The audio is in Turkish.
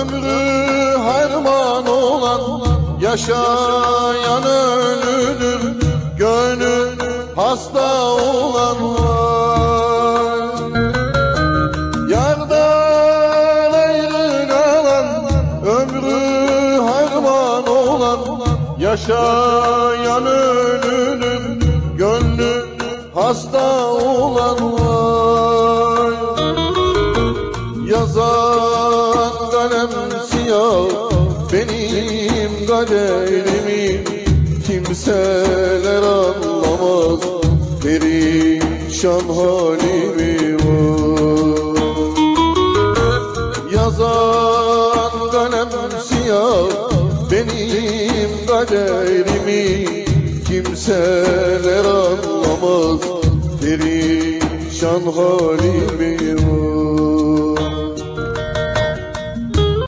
Ömrü harman olan yaşayan ölüdür, gönül hasta olan var. Yardan ayrı kalan, ömrü harman olan yaşayan ölüdür, gönlü hasta olan var. Yazan kalem siyah benim kaderimi, kimseler anlamaz perişan halimi var. Yazan kalem siyah benim kaderimi, kimseler anlamaz perişan halimi var.